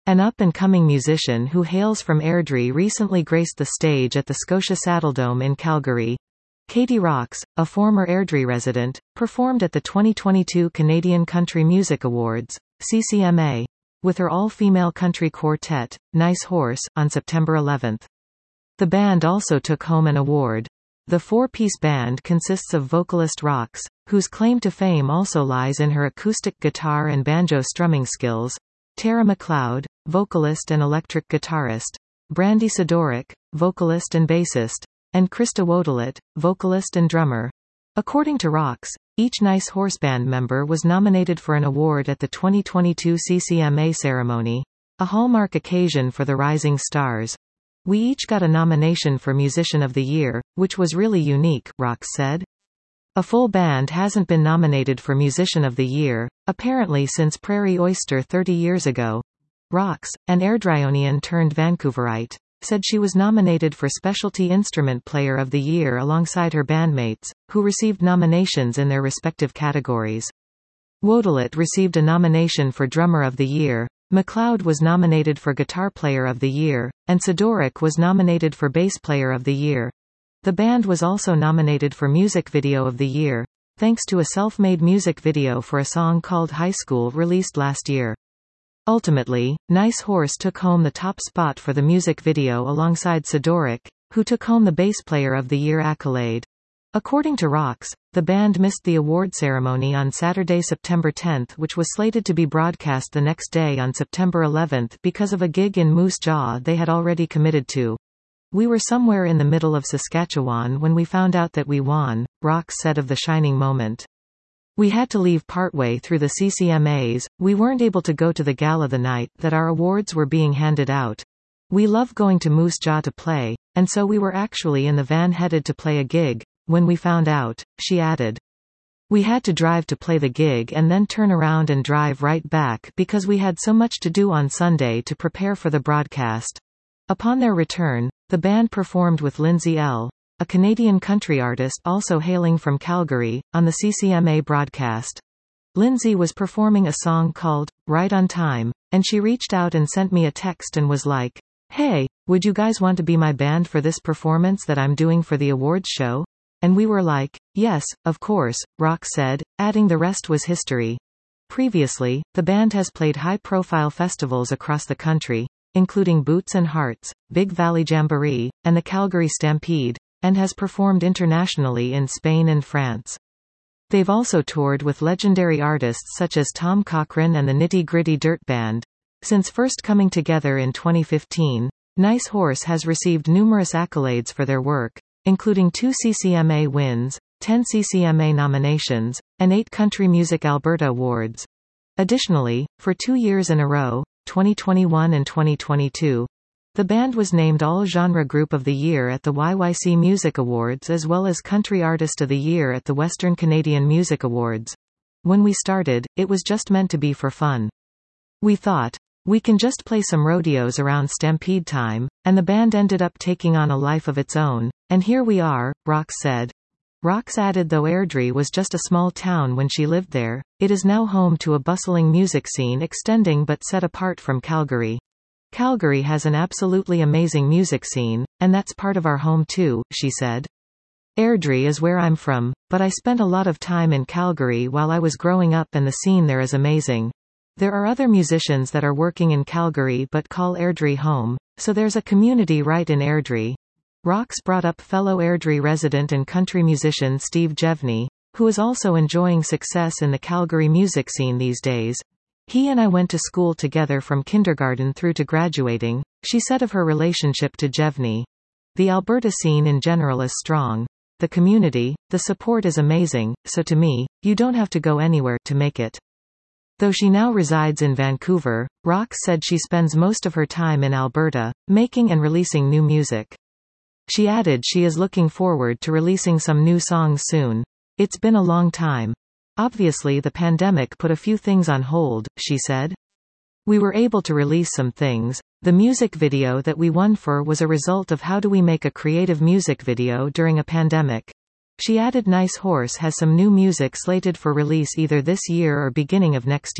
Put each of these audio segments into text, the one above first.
An up-and-coming musician who hails from Airdrie recently graced the stage at the Scotia Saddledome in Calgary. Katie Rocks, a former Airdrie resident, performed at the 2022 Canadian Country Music Awards, CCMA, with her all-female country quartet, Nice Horse, on September 11. The band also took home an award. The four-piece band consists of vocalist Rocks, whose claim to fame also lies in her acoustic guitar and banjo strumming skills, Tara McLeod, vocalist and electric guitarist, Brandy Sidorik, vocalist and bassist, and Krista Wodelet, vocalist and drummer. According to Rocks, each Nice Horse band member was nominated for an award at the 2022 CCMA ceremony, a hallmark occasion for the rising stars. We each got a nomination for Musician of the Year, which was really unique, Rocks said. A full band hasn't been nominated for Musician of the Year, apparently since Prairie Oyster 30 years ago. Rocks, an Airdrieonian turned Vancouverite, said she was nominated for Specialty Instrument Player of the Year alongside her bandmates, who received nominations in their respective categories. Wodelet received a nomination for Drummer of the Year, McLeod was nominated for Guitar Player of the Year, and Sidorik was nominated for Bass Player of the Year. The band was also nominated for Music Video of the Year, thanks to a self-made music video for a song called High School released last year. Ultimately, Nice Horse took home the top spot for the music video alongside Sidorik, who took home the Bass Player of the Year accolade. According to Rocks, the band missed the award ceremony on Saturday, September 10, which was slated to be broadcast the next day on September 11 because of a gig in Moose Jaw they had already committed to. We were somewhere in the middle of Saskatchewan when we found out that we won, Rocks said of the shining moment. We had to leave partway through the CCMAs, we weren't able to go to the gala the night that our awards were being handed out. We love going to Moose Jaw to play, and so we were actually in the van headed to play a gig, when we found out, she added. We had to drive to play the gig and then turn around and drive right back because we had so much to do on Sunday to prepare for the broadcast. Upon their return, the band performed with Lindsay Ell, a Canadian country artist also hailing from Calgary, on the CCMA broadcast. Lindsay was performing a song called, Right on Time, and she reached out and sent me a text and was like, "Hey, would you guys want to be my band for this performance that I'm doing for the awards show?" And we were like, "Yes, of course," Rock said, adding the rest was history. Previously, the band has played high-profile festivals across the country, including Boots and Hearts, Big Valley Jamboree, and the Calgary Stampede, and has performed internationally in Spain and France. They've also toured with legendary artists such as Tom Cochrane and the Nitty Gritty Dirt Band. Since first coming together in 2015, Nice Horse has received numerous accolades for their work, including 2 CCMA wins, 10 CCMA nominations, and 8 Country Music Alberta Awards. Additionally, for 2 years in a row, 2021 and 2022, the band was named All-Genre Group of the Year at the YYC Music Awards as well as Country Artist of the Year at the Western Canadian Music Awards. When we started, it was just meant to be for fun. We thought, we can just play some rodeos around Stampede time, and the band ended up taking on a life of its own, and here we are, Rocks said. Rocks added though Airdrie was just a small town when she lived there, it is now home to a bustling music scene extending but set apart from Calgary. Calgary has an absolutely amazing music scene, and that's part of our home too, she said. Airdrie is where I'm from, but I spent a lot of time in Calgary while I was growing up and the scene there is amazing. There are other musicians that are working in Calgary but call Airdrie home, so there's a community right in Airdrie. Rocks brought up fellow Airdrie resident and country musician Steve Jevney, who is also enjoying success in the Calgary music scene these days. He and I went to school together from kindergarten through to graduating, she said of her relationship to Jevney. The Alberta scene in general is strong. The community, the support is amazing, so to me, you don't have to go anywhere to make it. Though she now resides in Vancouver, Rocks said she spends most of her time in Alberta, making and releasing new music. She added she is looking forward to releasing some new songs soon. It's been a long time. Obviously the pandemic put a few things on hold, she said. We were able to release some things. The music video that we won for was a result of how do we make a creative music video during a pandemic. She added Nice Horse has some new music slated for release either this year or beginning of next year.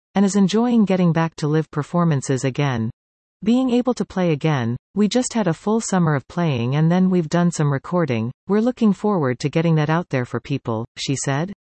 and is enjoying getting back to live performances again. Being able to play again, we just had a full summer of playing and then we've done some recording, we're looking forward to getting that out there for people, she said.